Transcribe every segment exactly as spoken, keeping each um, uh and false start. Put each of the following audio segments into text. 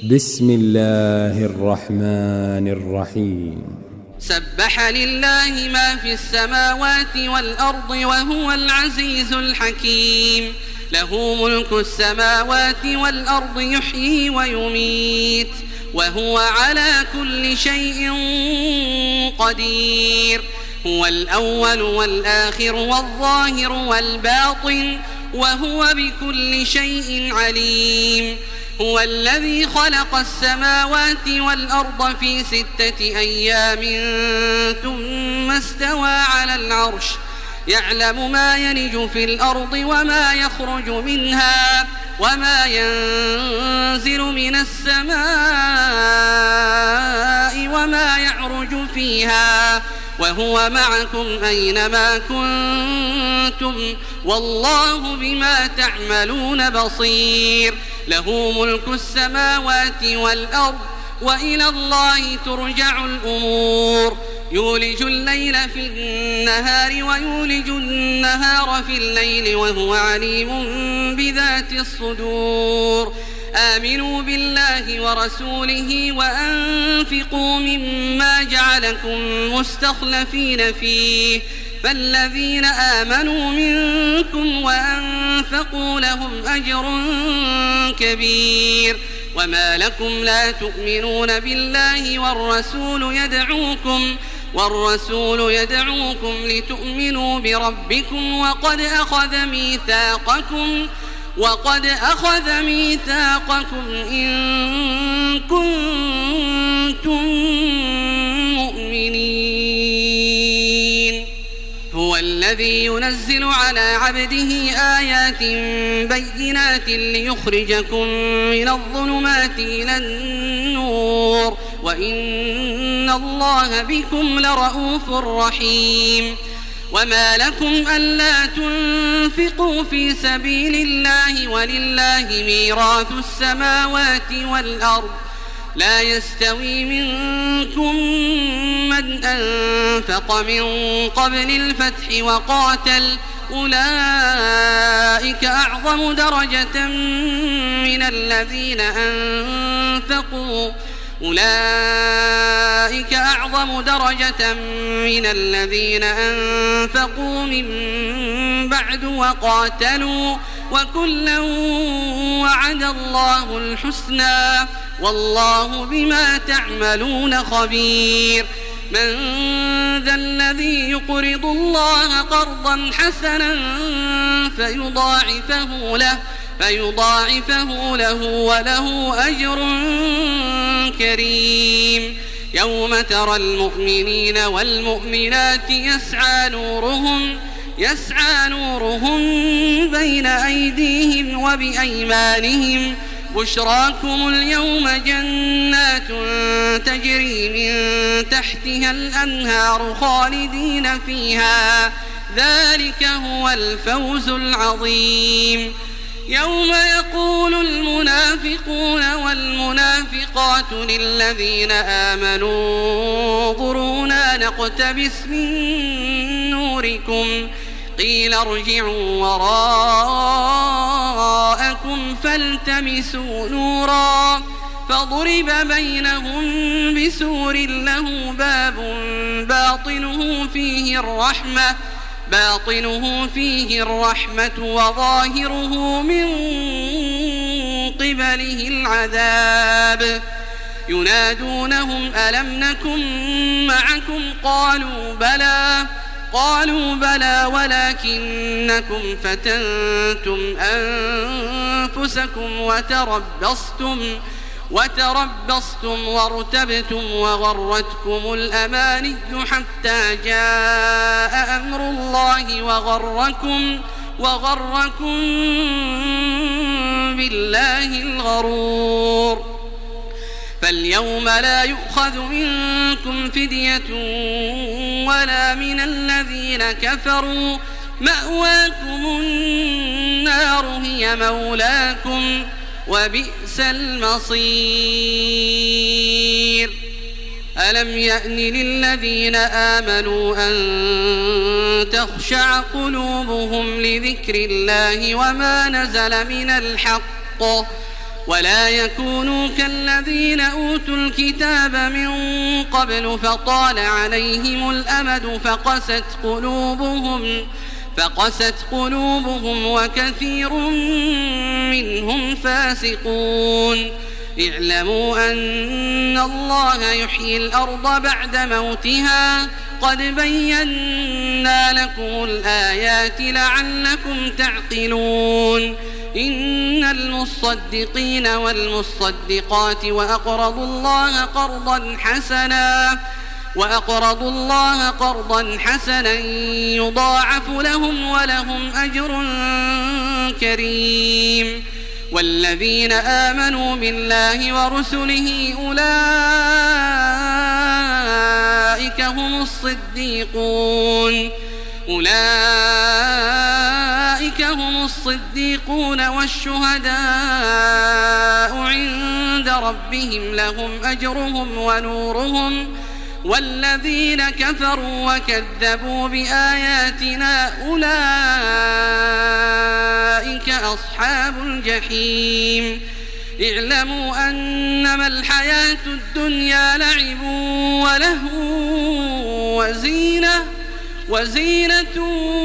بسم الله الرحمن الرحيم. سبح لله ما في السماوات والأرض وهو العزيز الحكيم. له ملك السماوات والأرض يحيي ويميت وهو على كل شيء قدير. هو الأول والآخر والظاهر والباطن وهو بكل شيء عليم. هو الذي خلق السماوات والأرض في ستة أيام ثم استوى على العرش يعلم ما يلج في الأرض وما يخرج منها وما ينزل من السماء وما يعرج فيها وهو معكم أينما كنتم والله بما تعملون بصير. له ملك السماوات والأرض وإلى الله ترجع الأمور. يولج الليل في النهار ويولج النهار في الليل وهو عليم بذات الصدور. آمنوا بالله ورسوله وأنفقوا مما جعلكم مستخلفين فيه فالذين آمنوا منكم وأنفقوا لهم أجر كبير. وما لكم لا تؤمنون بالله والرسول يدعوكم والرسول يدعوكم لتؤمنوا بربكم وقد أخذ ميثاقكم وقد أخذ ميثاقكم إن كنتم مؤمنين. هو الذي ينزل على عبده آيات بينات ليخرجكم من الظلمات إلى النور وإن الله بكم لرءوف رحيم. وما لكم ألا تنفقوا في سبيل الله ولله ميراث السماوات والأرض لا يستوي منكم من أنفق من قبل الفتح وقاتل أولئك أعظم درجة من الذين أنفقوا أولئك أعظم درجة من الذين أنفقوا من بعد وقاتلوا وكلا وعد الله الحسنى والله بما تعملون خبير. من ذا الذي يقرض الله قرضا حسنا فيضاعفه له فيضاعفه له وله أجر كريم. يوم ترى المؤمنين والمؤمنات يسعى نورهم يسعى نورهم بين أيديهم وبأيمانهم بشراكم اليوم جنات تجري من تحتها الأنهار خالدين فيها ذلك هو الفوز العظيم. يوم يقول المنافقون والمنافقات للذين آمنوا انظرونا نقتبس من نوركم قيل ارجعوا وراءكم فالتمسوا نورا فضرب بينهم بسور له باب باطنه فيه الرحمة باطنه فيه الرحمة وظاهره من قبله العذاب. ينادونهم ألم نكن معكم قالوا بلى قالوا بلى ولكنكم فتنتم أنفسكم وتربصتم وتربصتم وارتبتم وغرتكم الأماني حتى جاء أمر الله وغركم وغركم بالله الغرور. فاليوم لا يؤخذ منكم فدية ولا من الذين كفروا مأواكم النار هي مولاكم وبئس المصير. ألم يأن للذين آمنوا أن تخشع قلوبهم لذكر الله وما نزل من الحق ولا يكونوا كالذين أوتوا الكتاب من قبل فطال عليهم الأمد فقست قلوبهم فقست قلوبهم وكثير منهم فاسقون. اعلموا أن الله يحيي الأرض بعد موتها قد بينا لكم الآيات لعلكم تعقلون. إن المصدقين والمصدقات وأقرضوا الله قرضا حسنا وأقرضوا الله قرضا حسنا يضاعف لهم ولهم أجر كريم. والذين آمنوا بالله ورسله أولئك هم الصديقون أولئك هم الصديقون والشهداء عند ربهم لهم أجرهم ونورهم. والذين كفروا وكذبوا بآياتنا أولئك أصحاب الجحيم. اعلموا أنما الحياة الدنيا لعب ولهو وزينة وزينة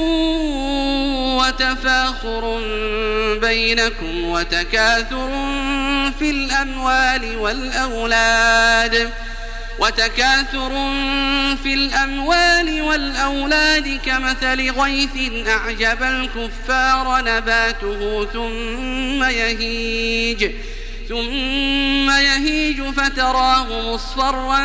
وتفاخر بينكم وتكاثر في الأموال والأولاد وتكاثر في الأموال والأولاد كمثل غيث أعجب الكفار نباته ثم يهيج ثم يهيج فتراه مصفرا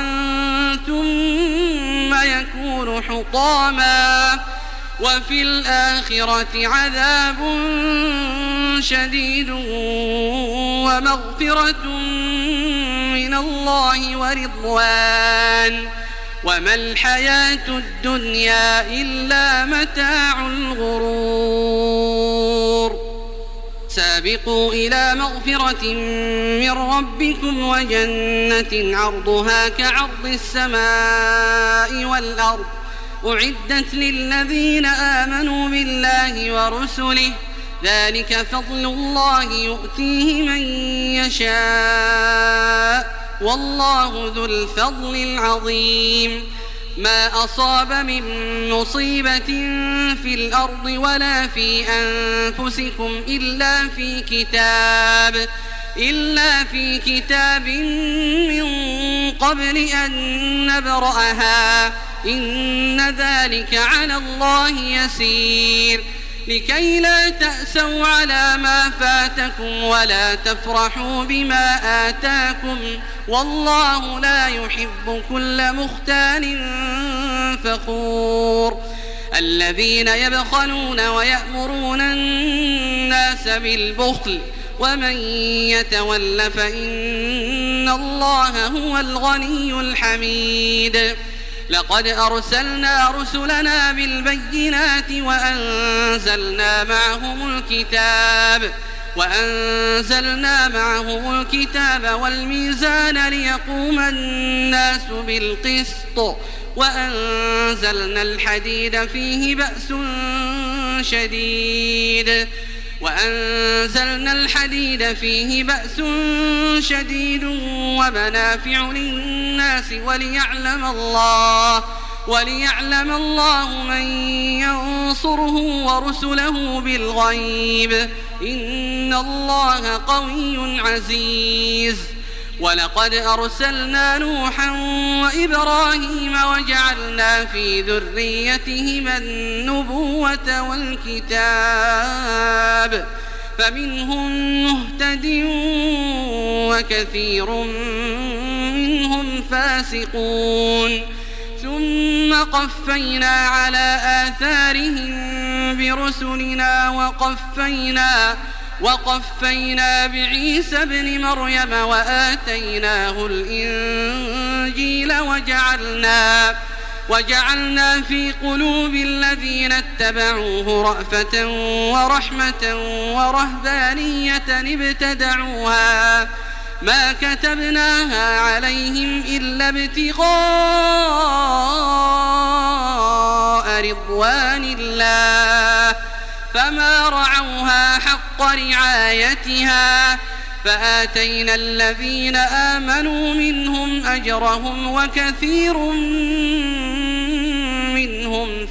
ثم يكون حطاما وفي الآخرة عذاب شديد ومغفرة من الله ورضوان وما الحياة الدنيا إلا متاع الغرور. سابقوا إلى مغفرة من ربكم وجنة عرضها كعرض السماء والأرض أعدت للذين آمنوا بالله ورسله ذلك فضل الله يؤتيه من يشاء والله ذو الفضل العظيم. ما أصاب من مصيبة في الأرض ولا في أنفسكم إلا في كتاب إلا في كتاب من قبل أن نبرأها إن ذلك على الله يسير. لكي لا تأسوا على ما فاتكم ولا تفرحوا بما آتاكم والله لا يحب كل مختال فخور. الذين يبخلون ويأمرون الناس بالبخل ومن يتول فإن الله هو الغني الحميد. لقد أرسلنا رسلنا بالبينات وأنزلنا معهم الكتاب وأنزلنا معهم الكتاب والميزان ليقوم الناس بالقسط وأنزلنا الحديد فيه بأس شديد وأنزلنا الحديد فيه بأس شديد ومنافع للناس وليعلم الله وليعلم الله من ينصره ورسله بالغيب إن الله قوي عزيز. ولقد أرسلنا نوحا وإبراهيم وجعلنا في ذريتهما النبوة والكتاب فمنهم مهتد وكثير منهم فاسقون. ثم قفينا على آثارهم برسلنا وقفينا وقفينا بعيسى ابن مريم وآتيناه الإنجيل وجعلنا وجعلنا في قلوب الذين اتبعوه رأفة ورحمة ورهبانية ابتدعوها ما كتبناها عليهم إلا ابتغاء رضوان الله فما رعوها حق رعايتها فآتينا الذين آمنوا منهم أجرهم وكثير منهم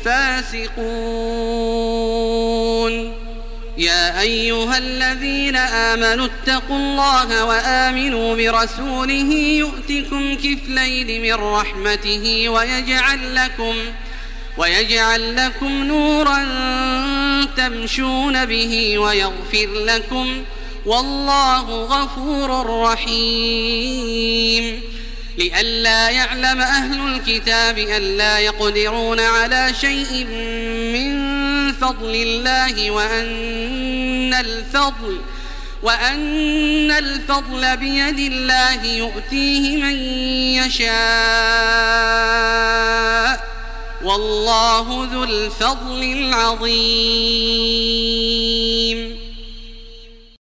فاسقون. يا أيها الذين آمنوا اتقوا الله وآمنوا برسوله يؤتكم كفلين من رحمته ويجعل لكم ويجعل لكم نورا تمشون به ويغفر لكم والله غفور رحيم. لئلا يعلم أهل الكتاب ألا يقدرون على شيء من فضل الله وأن الفضل وأن الفضل بيد الله يؤتيه من يشاء والله ذو الفضل العظيم.